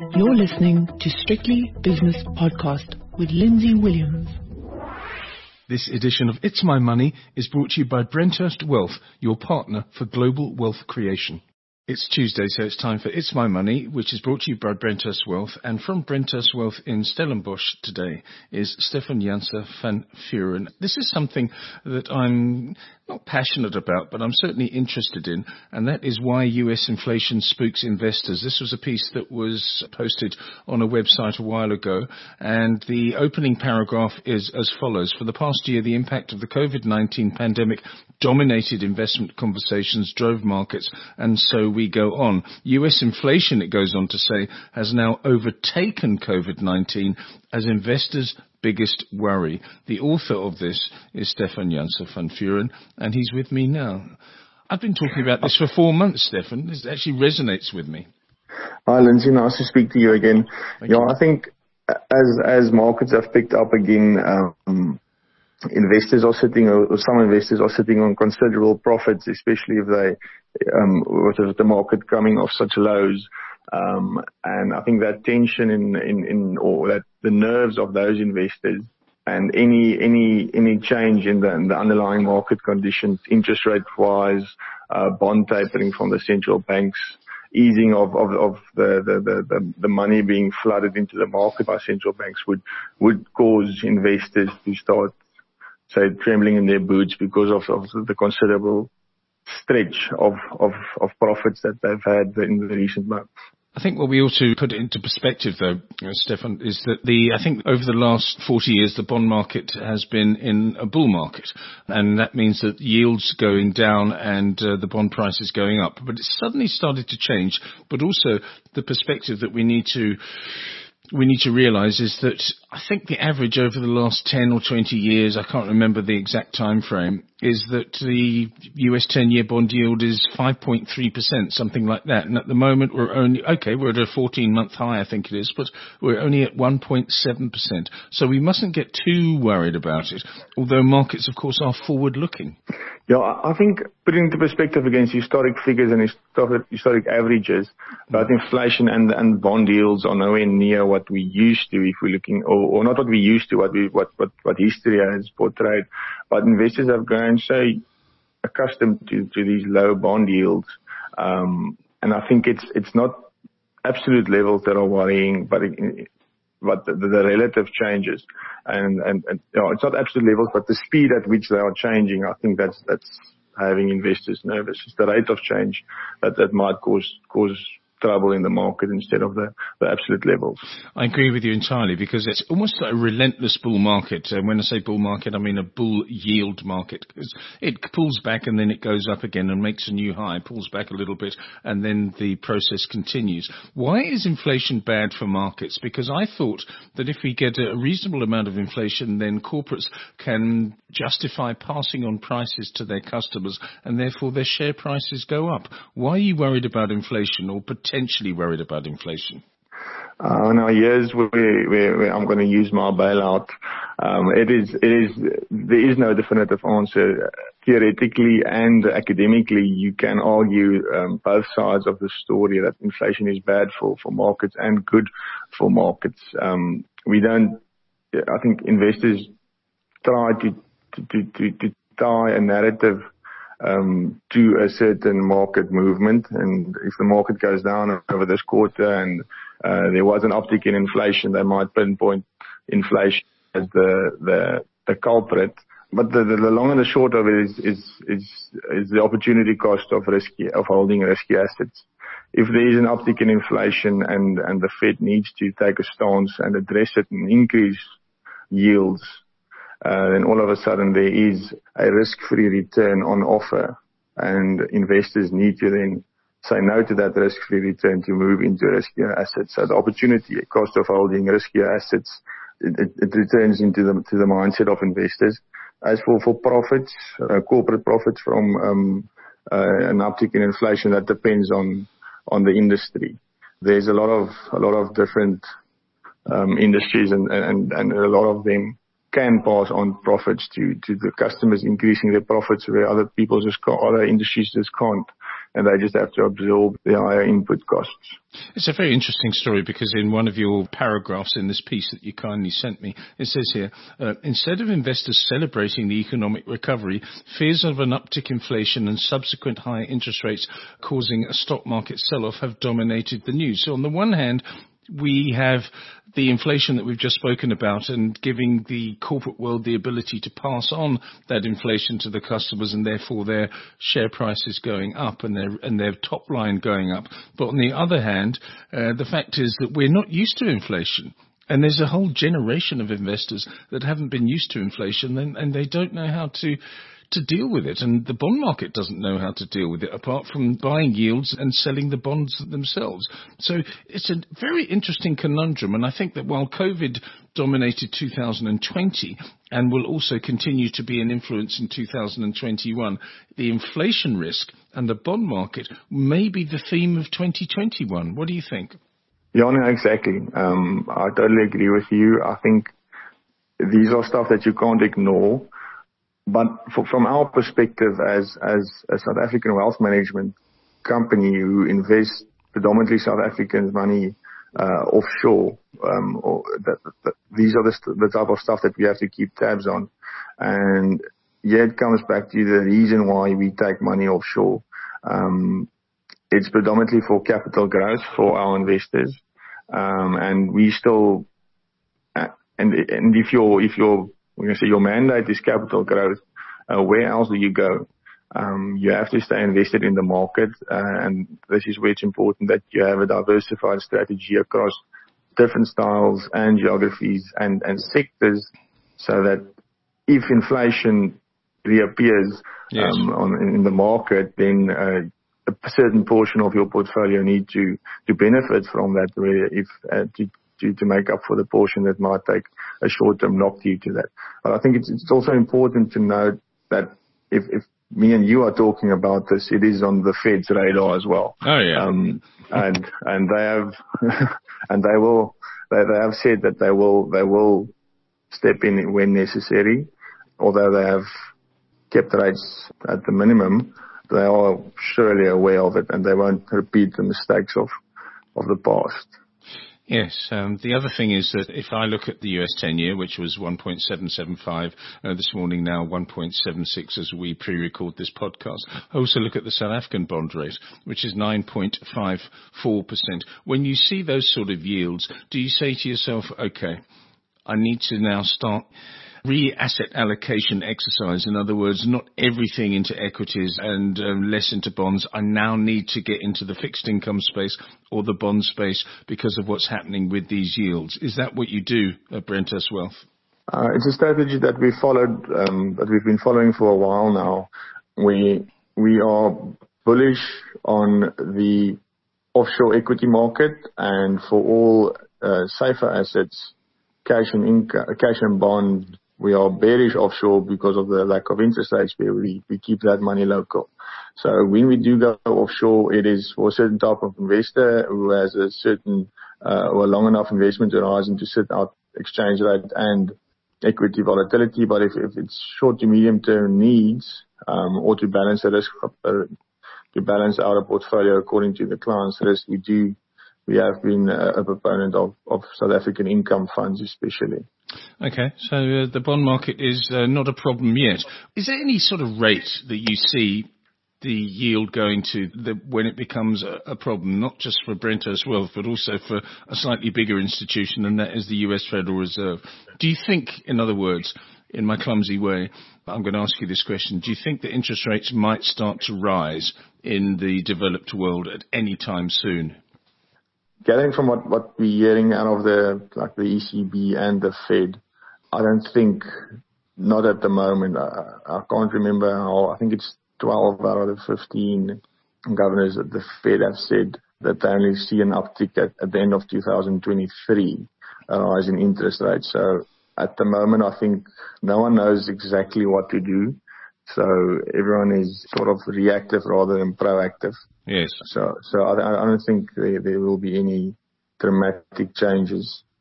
You're listening to Strictly Business Podcast with Lindsay Williams. This edition of It's My Money is brought to you by Brenthurst Wealth, your partner for global wealth creation. It's Tuesday, so it's time for It's My Money, which is brought to you by Brenthurst Wealth. And from Brenthurst Wealth in Stellenbosch today is Stefan Janse van Vuuren. This is something that I'm not passionate about, but I'm certainly interested in, and that is why US inflation spooks investors. This was a piece that was posted on a website a while ago, and the opening paragraph is as follows. For the past year, the impact of the COVID-19 pandemic dominated investment conversations, drove markets, and so we go on. US inflation, it goes on to say, has now overtaken COVID-19 as investors' biggest worry. The author of this is Stefan Janse van Vuuren, and he's with me now. I've been talking about this for 4 months, Stefan. This actually resonates with me. Hi, Lindsay. Nice to speak to you again. I think as markets have picked up again, investors are sitting, or some investors are sitting on considerable profits, especially if they, with the market coming off such lows. And I think that tension or that the nerves of those investors and any change in the underlying market conditions, interest rate wise, bond tapering from the central banks, easing of the money being flooded into the market by central banks would cause investors to start, say, trembling in their boots because of the considerable stretch of profits that they've had in the recent months. I think what we ought to put it into perspective, though, Stefan, is that I think over the last 40 years, the bond market has been in a bull market. And that means that yields going down and the bond price is going up. But it's suddenly started to change. But also the perspective that we need to realise is that I think the average over the last 10 or 20 years, I can't remember the exact time frame, is that the US 10-year bond yield is 5.3%, something like that. And at the moment we're at a 14-month high, I think it is, but we're only at 1.7%. So we mustn't get too worried about it, although markets, of course, are forward-looking. Yeah, I think putting into perspective against historic figures and historic averages, both inflation and bond yields are nowhere near what we used to, if we're looking, or not what we used to, what history has portrayed. But investors have grown so accustomed to these low bond yields, and I think it's not absolute levels that are worrying, but the relative changes, and it's not absolute levels, but the speed at which they are changing, I think that's having investors nervous. It's the rate of change that might cause trouble in the market instead of the absolute levels. I agree with you entirely, because it's almost like a relentless bull market. And when I say bull market, I mean a bull yield market, because it pulls back and then it goes up again and makes a new high, pulls back a little bit, and then the process continues. Why is inflation bad for markets? Because I thought that if we get a reasonable amount of inflation, then corporates can justify passing on prices to their customers, and therefore their share prices go up. Why are you worried about inflation, or potentially worried about inflation? Now, years where I'm going to use my bailout, there is no definitive answer. Theoretically and academically, you can argue both sides of the story, that inflation is bad for markets and good for markets. I think investors try to tie a narrative to a certain market movement, and if the market goes down over this quarter and there was an uptick in inflation, they might pinpoint inflation as the culprit. But the long and the short of it is the opportunity cost of holding risky assets. If there is an uptick in inflation and the Fed needs to take a stance and address it and increase yields, then all of a sudden there is a risk-free return on offer, and investors need to then say no to that risk-free return to move into riskier assets. So the opportunity cost of holding riskier assets, it returns into the mindset of investors. As for profits, corporate profits from an uptick in inflation, that depends on the industry. There's a lot of different industries, and a lot of them can pass on profits to the customers, increasing their profits where other industries just can't. and they just have to absorb the higher input costs. It's a very interesting story because in one of your paragraphs in this piece that you kindly sent me, it says here, instead of investors celebrating the economic recovery, fears of an uptick inflation and subsequent higher interest rates causing a stock market sell-off have dominated the news. So on the one hand, we have the inflation that we've just spoken about and giving the corporate world the ability to pass on that inflation to the customers and therefore their share prices going up and their top line going up. But on the other hand, the fact is that we're not used to inflation. And there's a whole generation of investors that haven't been used to inflation and they don't know how to deal with it. And the bond market doesn't know how to deal with it apart from buying yields and selling the bonds themselves. So it's a very interesting conundrum. And I think that while COVID dominated 2020 and will also continue to be an influence in 2021, the inflation risk and the bond market may be the theme of 2021. What do you think? Yeah, no, exactly. I totally agree with you. I think these are stuff that you can't ignore. But from our perspective as a South African wealth management company who invests predominantly South African money offshore, these are the type of stuff that we have to keep tabs on. And yeah, it comes back to the reason why we take money offshore. It's predominantly for capital growth for our investors. And we still, and if when you say your mandate is capital growth, where else do you go? You have to stay invested in the market, and this is where it's important that you have a diversified strategy across different styles and geographies and sectors, so that if inflation reappears in the market, then a certain portion of your portfolio need to benefit from that, where if to make up for the portion that might take a short-term knock due to that. But I think it's also important to note that if me and you are talking about this, it is on the Fed's radar as well. Oh yeah. And they have they have said that they will step in when necessary, although they have kept rates at the minimum. They are surely aware of it, and they won't repeat the mistakes of the past. Yes. The other thing is that if I look at the US 10-year, which was 1.775 this morning, now 1.76 as we pre-record this podcast, I also look at the South African bond rate, which is 9.54%. When you see those sort of yields, do you say to yourself, okay, I need to now start re-asset allocation exercise? In other words, not everything into equities and less into bonds. I now need to get into the fixed income space or the bond space because of what's happening with these yields. Is that what you do at Brenthurst Wealth? It's a strategy that we followed, that we've been following for a while now. We are bullish on the offshore equity market, and for all safer assets, cash and bond, we are bearish offshore because of the lack of interest rates, where we keep that money local. So when we do go offshore, it is for a certain type of investor who has a certain or long enough investment horizon to sit out exchange rate and equity volatility. But if it's short to medium term needs, or to balance the risk, to balance out a portfolio according to the client's risk, we have been a proponent of South African income funds especially. Okay, so the bond market is not a problem yet. Is there any sort of rate that you see the yield going to when it becomes a problem, not just for Brenthurst Wealth, but also for a slightly bigger institution, and that is the US Federal Reserve? Do you think, in other words, in my clumsy way, I'm going to ask you this question, do you think that interest rates might start to rise in the developed world at any time soon? Gathering from what we're hearing out of the ECB and the Fed, I don't think, not at the moment. I can't remember how, I think it's 12 out of the 15 governors at the Fed have said that they only see an uptick at the end of 2023, a rise in interest rates. So at the moment, I think no one knows exactly what to do. So everyone is sort of reactive rather than proactive. Yes. So I don't think there will be any dramatic changes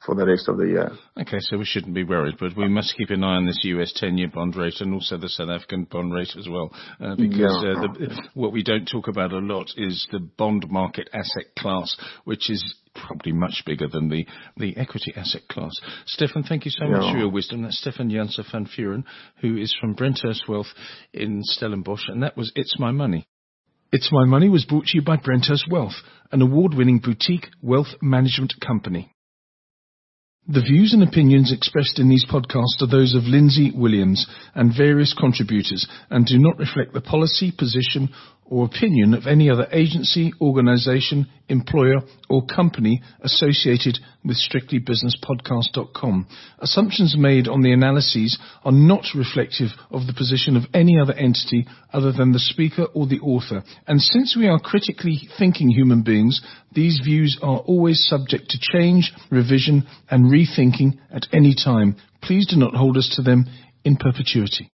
for the rest of the year. Okay, so we shouldn't be worried, but we must keep an eye on this US 10-year bond rate and also the South African bond rate as well, because what we don't talk about a lot is the bond market asset class, which is probably much bigger than the equity asset class. Stefan, thank you so much for your wisdom. That's Stefan Janse van Vuuren, who is from Brenthurst Wealth in Stellenbosch, and that was It's My Money. It's My Money was brought to you by Brenthurst Wealth, an award-winning boutique wealth management company. The views and opinions expressed in these podcasts are those of Lindsay Williams and various contributors and do not reflect the policy, position or opinion of any other agency, organisation, employer or company associated with strictlybusinesspodcast.com. Assumptions made on the analyses are not reflective of the position of any other entity other than the speaker or the author. And since we are critically thinking human beings, these views are always subject to change, revision and rethinking at any time. Please do not hold us to them in perpetuity.